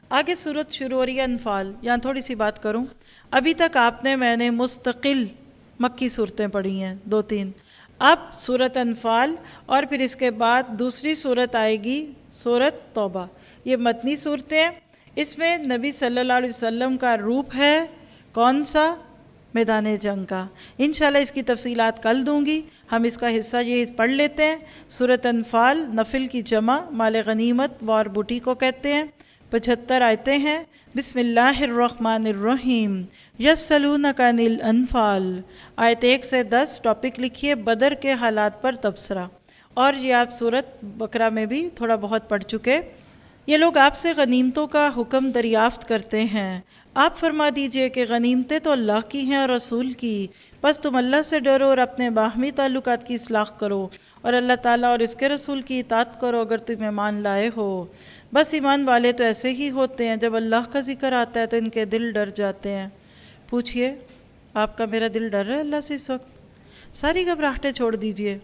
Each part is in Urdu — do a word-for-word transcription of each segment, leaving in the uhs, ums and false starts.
آگے صورت شروع ہو رہی ہے انفال. یہاں تھوڑی سی بات کروں. ابھی تک آپ نے میں نے مستقل مکی صورتیں پڑھی ہیں دو تین. اب صورت انفال اور پھر اس کے بعد دوسری صورت آئے گی صورت توبہ. یہ مدنی صورتیں ہیں. اس میں نبی صلی اللہ علیہ وسلم کا روپ ہے کون سا؟ میدان جنگ کا. انشاءاللہ اس کی تفصیلات کل دوں گی. ہم اس کا حصہ یہ پڑھ لیتے ہیں. صورت انفال نفل کی جمع مال غنیمت وار بوٹی کو کہتے ہیں. پچہتر آیتیں ہیں. بسم اللہ الرحمن الرحیم. یسألونک عن الانفال. آیت ایک سے دس ٹاپک لکھیے بدر کے حالات پر تبصرہ. اور یہ آپ صورت بقرہ میں بھی تھوڑا بہت پڑھ چکے. یہ لوگ آپ سے غنیمتوں کا حکم دریافت کرتے ہیں. آپ فرما دیجئے کہ غنیمتیں تو اللہ کی ہیں اور رسول کی. بس تم اللہ سے ڈرو اور اپنے باہمی تعلقات کی اصلاح کرو اور اللہ تعالیٰ اور اس کے رسول کی اطاعت کرو اگر تم ایمان لائے ہو. بس ایمان والے تو ایسے ہی ہوتے ہیں جب اللہ کا ذکر آتا ہے تو ان کے دل ڈر جاتے ہیں. پوچھئے آپ کا میرا دل ڈر رہا ہے اللہ سے اس وقت؟ ساری گھبراہٹیں چھوڑ دیجئے.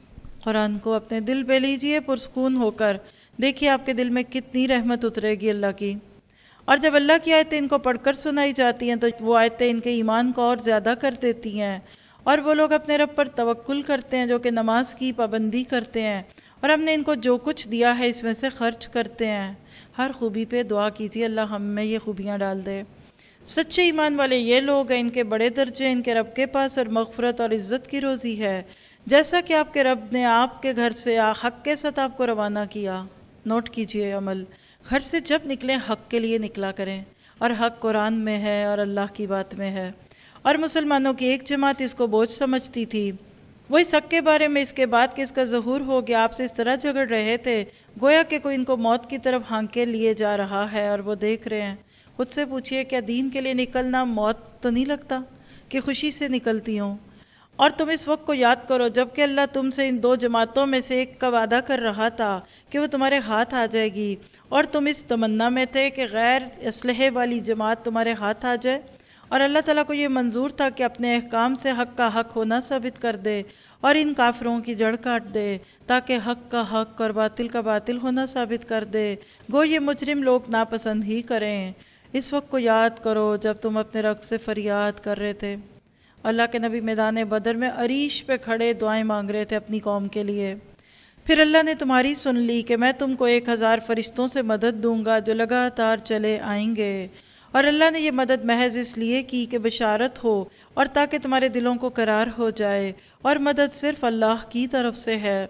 قرآن کو اپنے دل پہ لیجئے پرسکون ہو کر. دیکھیے آپ کے دل میں کتنی رحمت اترے گی اللہ کی. اور جب اللہ کی آیتیں ان کو پڑھ کر سنائی جاتی ہیں تو وہ آیتیں ان کے ایمان کو اور زیادہ کر دیتی ہیں. اور وہ لوگ اپنے رب پر توکل کرتے ہیں جو کہ نماز کی پابندی کرتے ہیں اور ہم نے ان کو جو کچھ دیا ہے اس میں سے خرچ کرتے ہیں. ہر خوبی پہ دعا کیجیے اللہ ہم میں یہ خوبیاں ڈال دے. سچے ایمان والے یہ لوگ ہیں ان کے بڑے درجے ان کے رب کے پاس اور مغفرت اور عزت کی روزی ہے. جیسا کہ آپ کے رب نے آپ کے گھر سے حق کے ساتھ آپ کو روانہ کیا. نوٹ کیجئے عمل. گھر سے جب نکلیں حق کے لیے نکلا کریں اور حق قرآن میں ہے اور اللہ کی بات میں ہے. اور مسلمانوں کی ایک جماعت اس کو بوجھ سمجھتی تھی. وہ اس حق کے بارے میں اس کے بعد کہ اس کا ظہور ہو گیا آپ سے اس طرح جھگڑ رہے تھے گویا کہ کوئی ان کو موت کی طرف ہانکے لیے جا رہا ہے اور وہ دیکھ رہے ہیں. خود سے پوچھئے کیا دین کے لیے نکلنا موت تو نہیں لگتا کہ خوشی سے نکلتی ہوں؟ اور تم اس وقت کو یاد کرو جب کہ اللہ تم سے ان دو جماعتوں میں سے ایک کا وعدہ کر رہا تھا کہ وہ تمہارے ہاتھ آ جائے گی اور تم اس تمنا میں تھے کہ غیر اسلحے والی جماعت تمہارے ہاتھ آ جائے. اور اللہ تعالیٰ کو یہ منظور تھا کہ اپنے احکام سے حق کا حق ہونا ثابت کر دے اور ان کافروں کی جڑ کاٹ دے تاکہ حق کا حق اور باطل کا باطل ہونا ثابت کر دے. گو یہ مجرم لوگ ناپسند ہی کریں. اس وقت کو یاد کرو جب تم اپنے رب سے فریاد کر رہے تھے. اللہ کے نبی میدان بدر میں عریش پہ کھڑے دعائیں مانگ رہے تھے اپنی قوم کے لیے. پھر اللہ نے تمہاری سن لی کہ میں تم کو ایک ہزار فرشتوں سے مدد دوں گا جو لگاتار چلے آئیں گے. اور اللہ نے یہ مدد محض اس لیے کی کہ بشارت ہو اور تاکہ تمہارے دلوں کو قرار ہو جائے. اور مدد صرف اللہ کی طرف سے ہے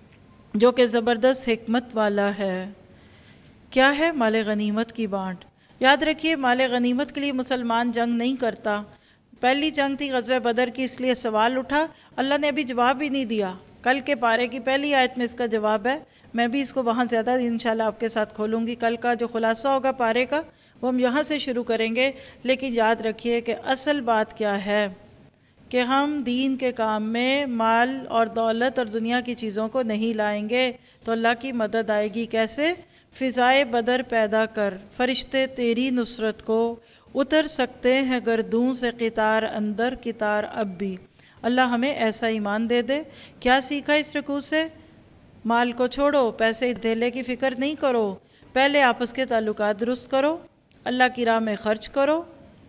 جو کہ زبردست حکمت والا ہے. کیا ہے؟ مال غنیمت کی بانٹ. یاد رکھیے مال غنیمت کے لیے مسلمان جنگ نہیں کرتا. پہلی جنگ تھی غزوہ بدر کی اس لیے سوال اٹھا. اللہ نے ابھی جواب بھی نہیں دیا. کل کے پارے کی پہلی آیت میں اس کا جواب ہے. میں بھی اس کو وہاں زیادہ انشاءاللہ آپ کے ساتھ کھولوں گی. کل کا جو خلاصہ ہوگا پارے کا وہ ہم یہاں سے شروع کریں گے. لیکن یاد رکھیے کہ اصل بات کیا ہے کہ ہم دین کے کام میں مال اور دولت اور دنیا کی چیزوں کو نہیں لائیں گے تو اللہ کی مدد آئے گی. کیسے؟ فضائے بدر پیدا کر فرشتے تیری نصرت کو اتر سکتے ہیں گردوں سے قطار اندر قطار اب بھی. اللہ ہمیں ایسا ایمان دے دے. کیا سیکھا اس رکوع سے؟ مال کو چھوڑو, پیسے دھیلے کی فکر نہیں کرو. پہلے آپس کے تعلقات درست کرو, اللہ کی راہ میں خرچ کرو.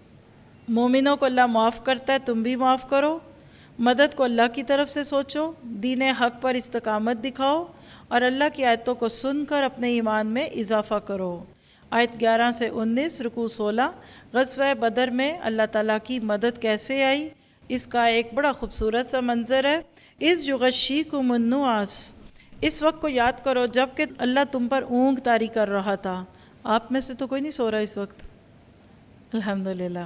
مومنوں کو اللہ معاف کرتا ہے, تم بھی معاف کرو. مدد کو اللہ کی طرف سے سوچو, دین حق پر استقامت دکھاؤ اور اللہ کی آیتوں کو سن کر اپنے ایمان میں اضافہ کرو. آیت گیارہ سے انیس رکوع سولہ. غزوہ بدر میں اللہ تعالیٰ کی مدد کیسے آئی اس کا ایک بڑا خوبصورت سا منظر ہے. اذ یغشیکم النعاس. اس وقت کو یاد کرو جب کہ اللہ تم پر اونگ طاری کر رہا تھا. آپ میں سے تو کوئی نہیں سو رہا اس وقت الحمدللہ.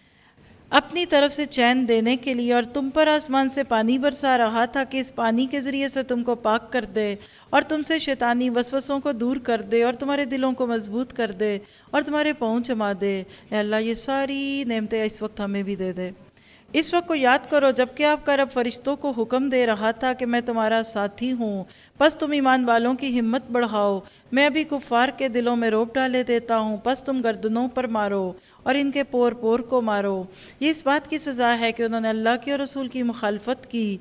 اپنی طرف سے چین دینے کے لیے اور تم پر آسمان سے پانی برسا رہا تھا کہ اس پانی کے ذریعے سے تم کو پاک کر دے اور تم سے شیطانی وسوسوں کو دور کر دے اور تمہارے دلوں کو مضبوط کر دے اور تمہارے پاؤں جما دے. اے اللہ یہ ساری نعمتیں اس وقت ہمیں بھی دے دے. اس وقت کو یاد کرو جب کہ آپ کا رب فرشتوں کو حکم دے رہا تھا کہ میں تمہارا ساتھی ہوں, پس تم ایمان والوں کی ہمت بڑھاؤ. میں ابھی کفار کے دلوں میں روب ڈالے دیتا ہوں, پس تم گردنوں پر مارو اور ان کے پور پور کو مارو. یہ اس بات کی سزا ہے کہ انہوں نے اللہ کی اور رسول کی مخالفت کی.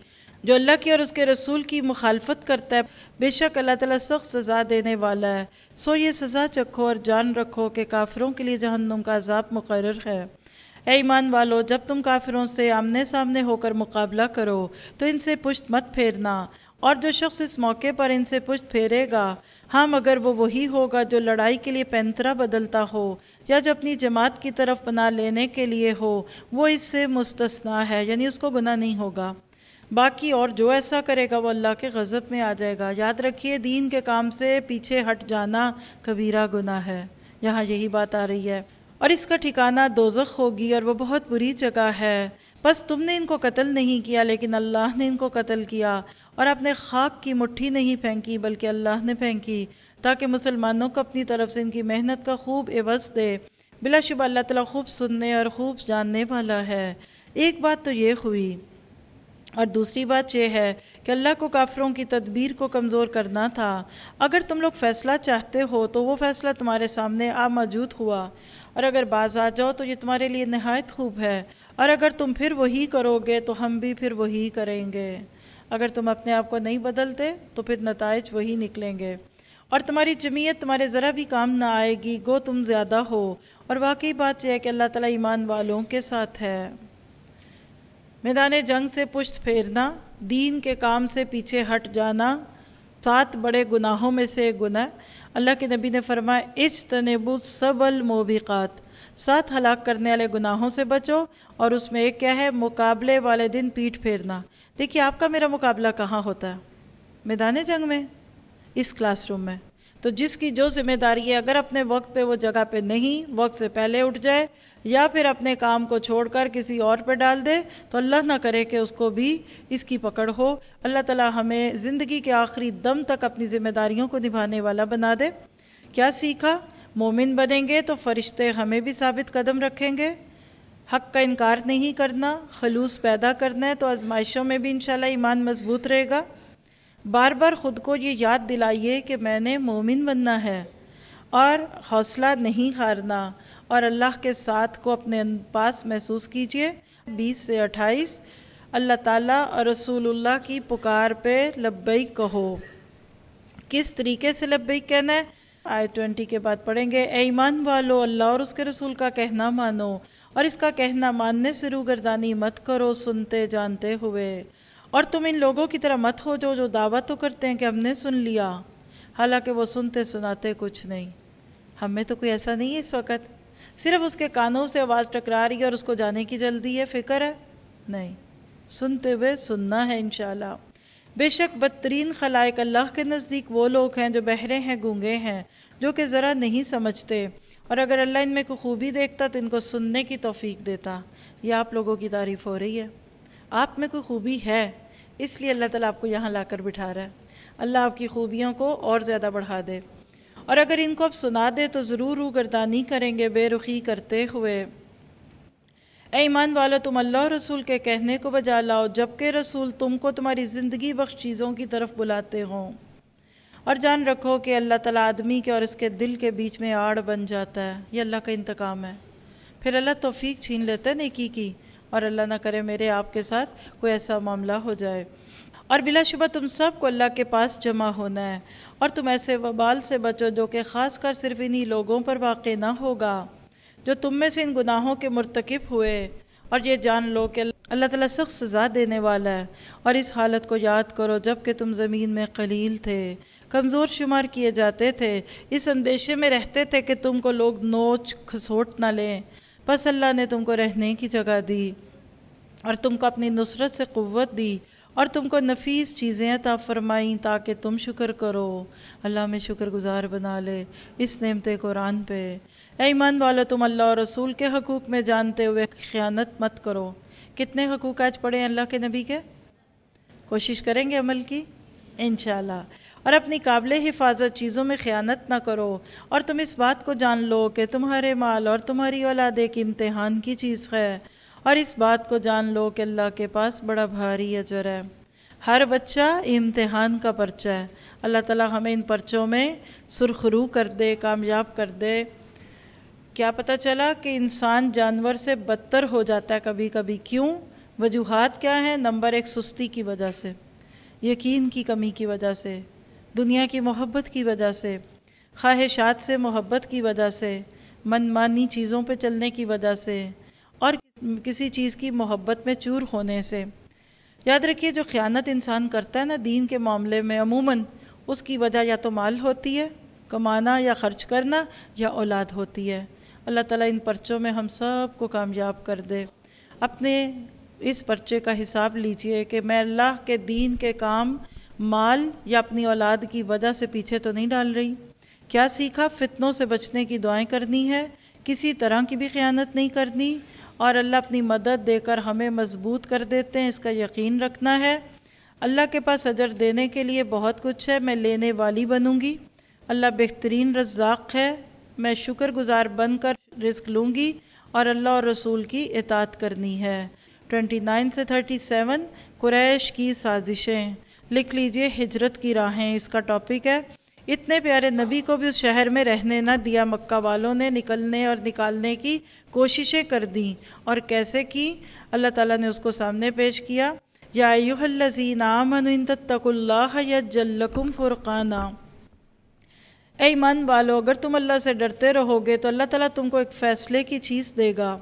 جو اللہ کی اور اس کے رسول کی مخالفت کرتا ہے بے شک اللہ تعالیٰ سخت سزا دینے والا ہے، سو یہ سزا چکھو اور جان رکھو کہ کافروں کے لیے جہنم کا عذاب مقرر ہے۔ اے ایمان والو، جب تم کافروں سے آمنے سامنے ہو کر مقابلہ کرو تو ان سے پشت مت پھیرنا، اور جو شخص اس موقع پر ان سے پشت پھیرے گا، ہاں مگر وہ وہی ہوگا جو لڑائی کے لیے پینترا بدلتا ہو یا جو اپنی جماعت کی طرف پناہ لینے کے لیے ہو، وہ اس سے مستثنیٰ ہے، یعنی اس کو گناہ نہیں ہوگا۔ باقی اور جو ایسا کرے گا وہ اللہ کے غضب میں آ جائے گا۔ یاد رکھیے دین کے کام سے پیچھے ہٹ جانا کبیرہ گناہ ہے، یہاں یہی بات آ رہی ہے، اور اس کا ٹھکانہ دوزخ ہوگی اور وہ بہت بری جگہ ہے۔ بس تم نے ان کو قتل نہیں کیا لیکن اللہ نے ان کو قتل کیا، اور اپنے خاک کی مٹھی نہیں پھینکی بلکہ اللہ نے پھینکی، تاکہ مسلمانوں کو اپنی طرف سے ان کی محنت کا خوب عوض دے۔ بلا شبہ اللہ تعالیٰ خوب سننے اور خوب جاننے والا ہے۔ ایک بات تو یہ ہوئی، اور دوسری بات یہ ہے کہ اللہ کو کافروں کی تدبیر کو کمزور کرنا تھا۔ اگر تم لوگ فیصلہ چاہتے ہو تو وہ فیصلہ تمہارے سامنے آ موجود ہوا، اور اگر باز آ جاؤ تو یہ تمہارے لیے نہایت خوب ہے، اور اگر تم پھر وہی کرو گے تو ہم بھی پھر وہی کریں گے۔ اگر تم اپنے آپ کو نہیں بدلتے تو پھر نتائج وہی نکلیں گے، اور تمہاری جمعیت تمہارے ذرا بھی کام نہ آئے گی گو تم زیادہ ہو، اور واقعی بات یہ ہے کہ اللہ تعالیٰ ایمان والوں کے ساتھ ہے۔ میدان جنگ سے پشت پھیرنا، دین کے کام سے پیچھے ہٹ جانا، سات بڑے گناہوں میں سے ایک گناہ۔ اللہ کے نبی نے فرمایا اجتنبوا السبع الموبقات، سات ہلاک کرنے والے گناہوں سے بچو، اور اس میں ایک کیا ہے؟ مقابلے والے دن پیٹھ پھیرنا۔ دیکھیے آپ کا میرا مقابلہ کہاں ہوتا ہے؟ میدان جنگ میں، اس کلاس روم میں۔ تو جس کی جو ذمہ داری ہے، اگر اپنے وقت پہ وہ جگہ پہ نہیں، وقت سے پہلے اٹھ جائے یا پھر اپنے کام کو چھوڑ کر کسی اور پہ ڈال دے تو اللہ نہ کرے کہ اس کو بھی اس کی پکڑ ہو۔ اللہ تعالیٰ ہمیں زندگی کے آخری دم تک اپنی ذمہ داریوں کو نبھانے والا بنا دے۔ کیا سیکھا؟ مومن بنیں گے تو فرشتے ہمیں بھی ثابت قدم رکھیں گے، حق کا انکار نہیں کرنا، خلوص پیدا کرنا ہے تو آزمائشوں میں بھی انشاءاللہ ایمان مضبوط رہے گا۔ بار بار خود کو یہ یاد دلائیے کہ میں نے مومن بننا ہے، اور حوصلہ نہیں ہارنا، اور اللہ کے ساتھ کو اپنے پاس محسوس کیجئے۔ بیس سے اٹھائیس، اللہ تعالیٰ اور رسول اللہ کی پکار پہ لبیک کہو۔ کس طریقے سے لبیک کہنا ہے؟ آیت بیس کے بعد پڑھیں گے، اے ایمان والو اللہ اور اس کے رسول کا کہنا مانو، اور اس کا کہنا ماننے سے روگردانی مت کرو سنتے جانتے ہوئے، اور تم ان لوگوں کی طرح مت ہو جو جو دعویٰ تو کرتے ہیں کہ ہم نے سن لیا، حالانکہ وہ سنتے سناتے کچھ نہیں۔ ہم میں تو کوئی ایسا نہیں ہے اس وقت، صرف اس کے کانوں سے آواز ٹکرا رہی ہے اور اس کو جانے کی جلدی ہے، فکر ہے نہیں، سنتے ہوئے سننا ہے انشاءاللہ۔ بے شک بدترین خلائق اللہ کے نزدیک وہ لوگ ہیں جو بہرے ہیں، گونگے ہیں، جو کہ ذرا نہیں سمجھتے، اور اگر اللہ ان میں کوئی خوبی دیکھتا تو ان کو سننے کی توفیق دیتا۔ یہ آپ لوگوں کی تعریف ہو رہی ہے، آپ میں کوئی خوبی ہے، اس لیے اللہ تعالیٰ آپ کو یہاں لا کر بٹھا رہا ہے۔ اللہ آپ کی خوبیوں کو اور زیادہ بڑھا دے، اور اگر ان کو اب سنا دے تو ضرور روگردانی کریں گے بے رخی کرتے ہوئے۔ اے ایمان والو تم اللہ اور رسول کے کہنے کو بجا لاؤ جبکہ رسول تم کو تمہاری زندگی بخش چیزوں کی طرف بلاتے ہوں، اور جان رکھو کہ اللہ تعالیٰ آدمی کے اور اس کے دل کے بیچ میں آڑ بن جاتا ہے۔ یہ اللہ کا انتقام ہے، پھر اللہ توفیق چھین لیتا ہے نیکی کی، اور اللہ نہ کرے میرے آپ کے ساتھ کوئی ایسا معاملہ ہو جائے۔ اور بلا شبہ تم سب کو اللہ کے پاس جمع ہونا ہے، اور تم ایسے وبال سے بچو جو کہ خاص کر صرف انہی لوگوں پر واقع نہ ہوگا جو تم میں سے ان گناہوں کے مرتکب ہوئے، اور یہ جان لو کہ اللہ تعالیٰ سخت سزا دینے والا ہے۔ اور اس حالت کو یاد کرو جب کہ تم زمین میں قلیل تھے، کمزور شمار کیے جاتے تھے، اس اندیشے میں رہتے تھے کہ تم کو لوگ نوچ کھسوٹ نہ لیں، بس اللہ نے تم کو رہنے کی جگہ دی، اور تم کو اپنی نصرت سے قوت دی، اور تم کو نفیس چیزیں عطا فرمائیں تاکہ تم شکر کرو۔ اللہ میں شکر گزار بنا لے اس نعمت قرآن پہ۔ اے ایمان والو تم اللہ اور رسول کے حقوق میں جانتے ہوئے خیانت مت کرو۔ کتنے حقوق آج پڑھے ہیں اللہ کے نبی کے؟ کوشش کریں گے عمل کی انشاءاللہ۔ اور اپنی قابل حفاظت چیزوں میں خیانت نہ کرو، اور تم اس بات کو جان لو کہ تمہارے مال اور تمہاری اولاد ایک امتحان کی چیز ہے، اور اس بات کو جان لو کہ اللہ کے پاس بڑا بھاری اجر ہے۔ ہر بچہ امتحان کا پرچہ ہے، اللہ تعالیٰ ہمیں ان پرچوں میں سرخرو کر دے، کامیاب کر دے۔ کیا پتہ چلا کہ انسان جانور سے بدتر ہو جاتا ہے کبھی کبھی، کیوں؟ وجوہات کیا ہیں؟ نمبر ایک، سستی کی وجہ سے، یقین کی کمی کی وجہ سے، دنیا کی محبت کی وجہ سے، خواہشات سے محبت کی وجہ سے، من مانی چیزوں پہ چلنے کی وجہ سے، اور کسی چیز کی محبت میں چور ہونے سے۔ یاد رکھیے جو خیانت انسان کرتا ہے نا دین کے معاملے میں، عموماً اس کی وجہ یا تو مال ہوتی ہے، کمانا یا خرچ کرنا، یا اولاد ہوتی ہے۔ اللہ تعالیٰ ان پرچوں میں ہم سب کو کامیاب کر دے۔ اپنے اس پرچے کا حساب لیجئے کہ میں اللہ کے دین کے کام مال یا اپنی اولاد کی وجہ سے پیچھے تو نہیں ڈال رہی۔ کیا سیکھا؟ فتنوں سے بچنے کی دعائیں کرنی ہے، کسی طرح کی بھی خیانت نہیں کرنی، اور اللہ اپنی مدد دے کر ہمیں مضبوط کر دیتے ہیں، اس کا یقین رکھنا ہے۔ اللہ کے پاس اجر دینے کے لیے بہت کچھ ہے، میں لینے والی بنوں گی۔ اللہ بہترین رزاق ہے، میں شکر گزار بن کر رزق لوں گی، اور اللہ اور رسول کی اطاعت کرنی ہے۔ ٹوئنٹی نائن سے تھرٹی سیون قریش کی سازشیں، لکھ لیجئے ہجرت کی راہیں، اس کا ٹاپک ہے۔ اتنے پیارے نبی کو بھی اس شہر میں رہنے نہ دیا، مکہ والوں نے نکلنے اور نکالنے کی کوششیں کر دیں، اور کیسے کی؟ اللہ تعالیٰ نے اس کو سامنے پیش کیا، یا ایھا الذین آمنوا ان تتقوا اللہ یجعل لکم فرقانا۔ اے ایمان والو، اگر تم اللہ سے ڈرتے رہو گے تو اللہ تعالیٰ تم کو ایک فیصلے کی چیز دے گا،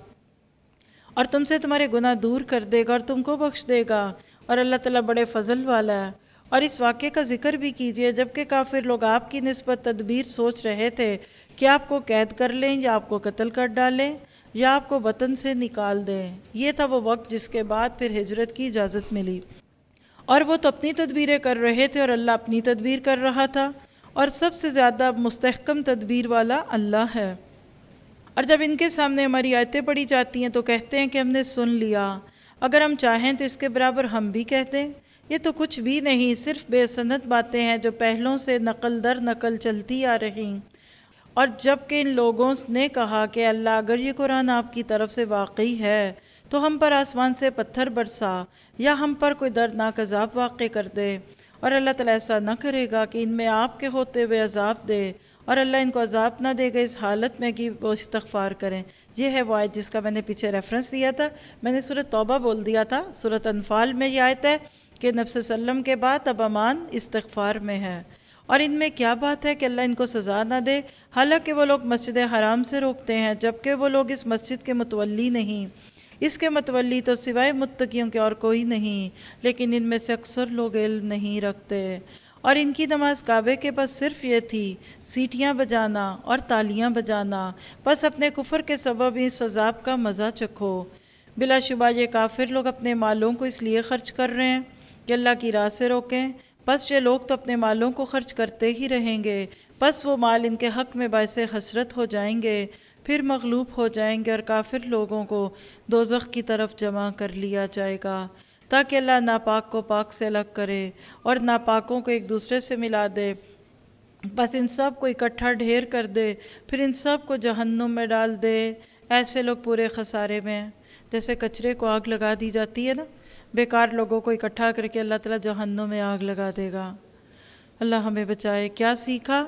اور تم سے تمہارے گناہ دور کر دے گا، اور تم کو بخش دے گا، اور اللہ تعالیٰ بڑے فضل والا ہے۔ اور اس واقعے کا ذکر بھی کیجئے جبکہ کافر لوگ آپ کی نسبت تدبیر سوچ رہے تھے کہ آپ کو قید کر لیں، یا آپ کو قتل کر ڈالیں، یا آپ کو وطن سے نکال دیں۔ یہ تھا وہ وقت جس کے بعد پھر ہجرت کی اجازت ملی، اور وہ تو اپنی تدبیریں کر رہے تھے اور اللہ اپنی تدبیر کر رہا تھا، اور سب سے زیادہ مستحکم تدبیر والا اللہ ہے۔ اور جب ان کے سامنے ہماری آیتیں پڑھی جاتی ہیں تو کہتے ہیں کہ ہم نے سن لیا، اگر ہم چاہیں تو اس کے برابر ہم بھی کہہ دیں۔ یہ تو کچھ بھی نہیں، صرف بے سند باتیں ہیں جو پہلوں سے نقل در نقل چلتی آ رہی۔ اور جب کہ ان لوگوں نے کہا کہ اللہ اگر یہ قرآن آپ کی طرف سے واقعی ہے تو ہم پر آسمان سے پتھر برسا، یا ہم پر کوئی دردناک عذاب واقع کر دے، اور اللہ تعالیٰ ایسا نہ کرے گا کہ ان میں آپ کے ہوتے ہوئے عذاب دے، اور اللہ ان کو عذاب نہ دے گا اس حالت میں کہ وہ استغفار کریں۔ یہ ہے وہ آیت جس کا میں نے پیچھے ریفرنس دیا تھا، میں نے سورۃ توبہ بول دیا تھا، سورۃ انفال میں یہ آیت ہے کہ نبی صلی اللہ علیہ وسلم کے بعد اب امان استغفار میں ہے۔ اور ان میں کیا بات ہے کہ اللہ ان کو سزا نہ دے، حالانکہ وہ لوگ مسجد حرام سے روکتے ہیں، جبکہ وہ لوگ اس مسجد کے متولی نہیں، اس کے متولی تو سوائے متقیوں کے اور کوئی نہیں، لیکن ان میں سے اکثر لوگ علم نہیں رکھتے۔ اور ان کی نماز کعبے کے پاس صرف یہ تھی، سیٹیاں بجانا اور تالیاں بجانا، بس اپنے کفر کے سبب اس عذاب کا مزہ چکھو۔ بلا شبہ یہ کافر لوگ اپنے مالوں کو اس لیے خرچ کر رہے ہیں کہ اللہ کی راہ سے روکیں، بس یہ لوگ تو اپنے مالوں کو خرچ کرتے ہی رہیں گے، بس وہ مال ان کے حق میں باعث حسرت ہو جائیں گے، پھر مغلوب ہو جائیں گے، اور کافر لوگوں کو دوزخ کی طرف جمع کر لیا جائے گا، تاکہ اللہ ناپاک کو پاک سے الگ کرے اور ناپاکوں کو ایک دوسرے سے ملا دے، بس ان سب کو اکٹھا ڈھیر کر دے، پھر ان سب کو جہنم میں ڈال دے۔ ایسے لوگ پورے خسارے میں ہیں، جیسے کچرے کو آگ لگا دی جاتی ہے نا، بیکار لوگوں کو اکٹھا کر کے اللہ تعالیٰ جہنم میں آگ لگا دے گا۔ اللہ ہمیں بچائے۔ کیا سیکھا؟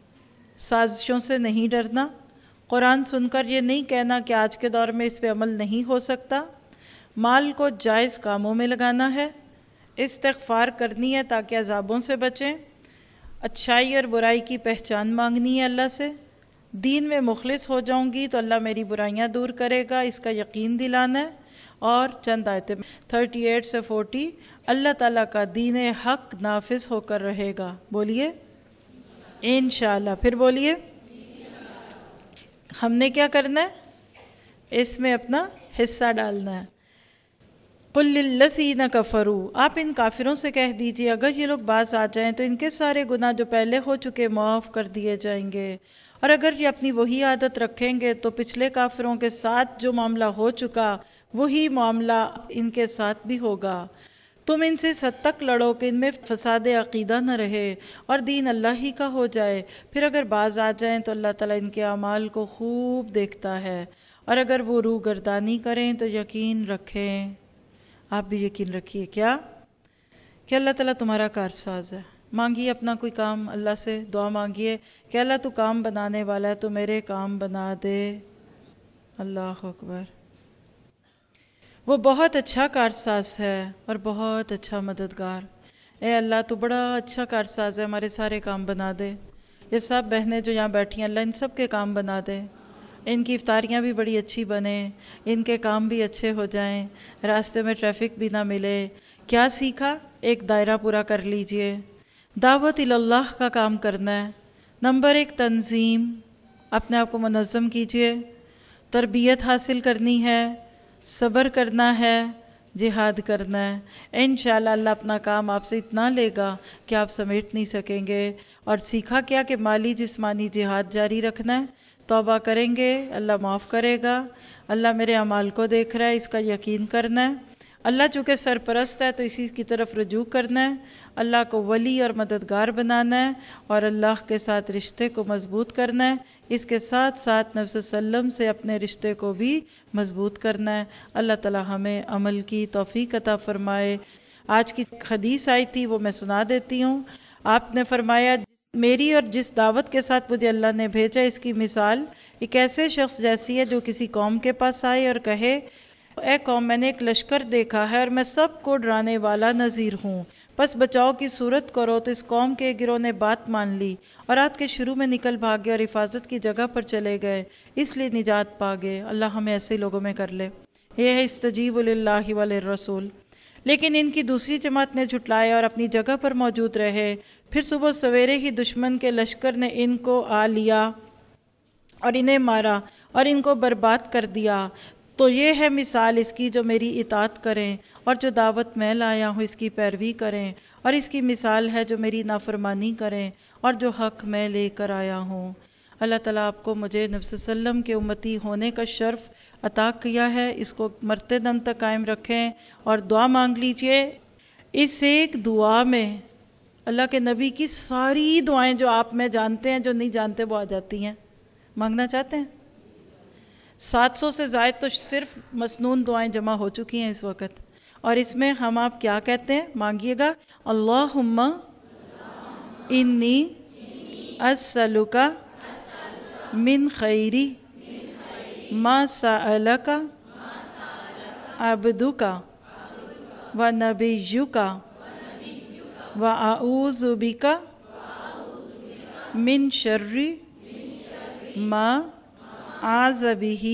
سازشوں سے نہیں ڈرنا، قرآن سن کر یہ نہیں کہنا کہ آج کے دور میں اس پہ عمل نہیں ہو سکتا، مال کو جائز کاموں میں لگانا ہے، استغفار کرنی ہے تاکہ عذابوں سے بچیں، اچھائی اور برائی کی پہچان مانگنی ہے اللہ سے، دین میں مخلص ہو جاؤں گی تو اللہ میری برائیاں دور کرے گا، اس کا یقین دلانا ہے۔ اور چند آیتیں تھرٹی ایٹ سے فورٹی، اللہ تعالیٰ کا دین حق نافذ ہو کر رہے گا، بولیے انشاءاللہ، پھر بولیے ہم نے کیا کرنا ہے؟ اس میں اپنا حصہ ڈالنا ہے۔ قُلْ لِلَّذِينَ كَفَرُوا، آپ ان کافروں سے کہہ دیجئے اگر یہ لوگ باز آ جائیں تو ان کے سارے گناہ جو پہلے ہو چکے معاف کر دیے جائیں گے، اور اگر یہ اپنی وہی عادت رکھیں گے تو پچھلے کافروں کے ساتھ جو معاملہ ہو چکا وہی معاملہ ان کے ساتھ بھی ہوگا۔ تم ان سے اس حد تک لڑو کہ ان میں فساد عقیدہ نہ رہے اور دین اللہ ہی کا ہو جائے، پھر اگر باز آ جائیں تو اللہ تعالیٰ ان کے اعمال کو خوب دیکھتا ہے، اور اگر وہ روح گردانی کریں تو یقین رکھیں، آپ بھی یقین رکھیے کیا کہ اللہ تعالیٰ تمہارا کارساز ہے۔ مانگیے اپنا کوئی کام اللہ سے، دعا مانگیے کہ اللہ تو کام بنانے والا ہے، تو میرے کام بنا دے۔ اللہ اکبر۔ وہ بہت اچھا کارساز ہے اور بہت اچھا مددگار۔ اے اللہ تو بڑا اچھا کارساز ہے، ہمارے سارے کام بنا دے۔ یہ سب بہنیں جو یہاں بیٹھی ہیں، اللہ ان سب کے کام بنا دے، ان کی افطاریاں بھی بڑی اچھی بنیں، ان کے کام بھی اچھے ہو جائیں، راستے میں ٹریفک بھی نہ ملے۔ کیا سیکھا؟ ایک دائرہ پورا کر لیجئے۔ دعوت اللہ کا کام کرنا ہے۔ نمبر ایک، تنظیم، اپنے آپ کو منظم کیجئے۔ تربیت حاصل کرنی ہے، صبر کرنا ہے، جہاد کرنا ہے۔ انشاءاللہ اللہ اپنا کام آپ سے اتنا لے گا کہ آپ سمیٹ نہیں سکیں گے۔ اور سیکھا کیا کہ مالی جسمانی جہاد جاری رکھنا ہے۔ توبہ کریں گے، اللہ معاف کرے گا۔ اللہ میرے اعمال کو دیکھ رہا ہے، اس کا یقین کرنا ہے۔ اللہ چونکہ سرپرست ہے تو اسی کی طرف رجوع کرنا ہے۔ اللہ کو ولی اور مددگار بنانا ہے اور اللہ کے ساتھ رشتے کو مضبوط کرنا ہے۔ اس کے ساتھ ساتھ نبی صلی اللہ علیہ وسلم سے اپنے رشتے کو بھی مضبوط کرنا ہے۔ اللہ تعالی ہمیں عمل کی توفیق عطا فرمائے۔ آج کی حدیث آئی تھی وہ میں سنا دیتی ہوں۔ آپ نے فرمایا، میری اور جس دعوت کے ساتھ مجھے اللہ نے بھیجا اس کی مثال ایک ایسے شخص جیسی ہے جو کسی قوم کے پاس آئے اور کہے، اے قوم، میں نے ایک لشکر دیکھا ہے اور میں سب کو ڈرانے والا نذیر ہوں، بس بچاؤ کی صورت کرو۔ تو اس قوم کے گروہ نے بات مان لی اور رات کے شروع میں نکل بھاگے اور حفاظت کی جگہ پر چلے گئے، اس لیے نجات پا گئے۔ اللہ ہمیں ایسے لوگوں میں کر لے۔ یہ ہے استجیب للہ وللرسول۔ لیکن ان کی دوسری جماعت نے جھٹلایا اور اپنی جگہ پر موجود رہے۔ پھر صبح سویرے ہی دشمن کے لشکر نے ان کو آ لیا اور انہیں مارا اور ان کو برباد کر دیا۔ تو یہ ہے مثال اس کی جو میری اطاعت کریں اور جو دعوت میں لایا ہوں اس کی پیروی کریں، اور اس کی مثال ہے جو میری نافرمانی کریں اور جو حق میں لے کر آیا ہوں۔ اللہ تعالیٰ آپ کو مجھے نبی صلی اللہ علیہ وسلم کے امتی ہونے کا شرف عطا کیا ہے، اس کو مرتے دم تک قائم رکھیں اور دعا مانگ لیجئے۔ اس ایک دعا میں اللہ کے نبی کی ساری دعائیں جو آپ میں جانتے ہیں، جو نہیں جانتے وہ آ جاتی ہیں۔ مانگنا چاہتے ہیں؟ سات سو سے زائد تو صرف مسنون دعائیں جمع ہو چکی ہیں اس وقت، اور اس میں ہم آپ کیا کہتے ہیں؟ مانگیے گا، اللہم انی اسألک من خیری ما سألک عبدک و نبیک و اعوذ بک من شر ما اعوذ بہ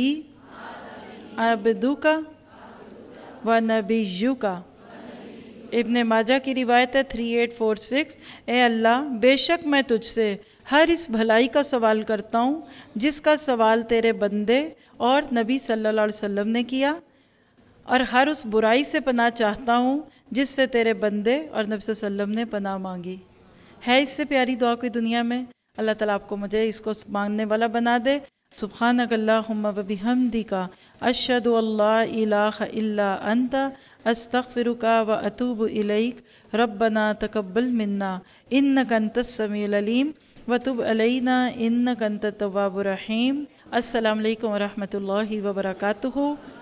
عبدک و نبیک۔ ابن ماجہ کی روایت ہے تھری ایٹ فور سکس۔ اے اللہ، بے شک میں تجھ سے ہر اس بھلائی کا سوال کرتا ہوں جس کا سوال تیرے بندے اور نبی صلی اللہ علیہ وسلم نے کیا، اور ہر اس برائی سے پناہ چاہتا ہوں جس سے تیرے بندے اور نبی صلی اللہ علیہ وسلم نے پناہ مانگی۔ ہے اس سے پیاری دعا کوئی دنیا میں؟ اللہ تعالیٰ آپ کو مجھے اس کو مانگنے والا بنا دے۔ سبحانک اللہم و بحمدک اشہد ان لا الہ الا انت استغفرک و اتوب الیک۔ ربنا تقبل منا انک انت السمیع العلیم وتب علینا انک انت التواب الرحیم۔ السلام علیکم ورحمۃ اللہ وبرکاتہ۔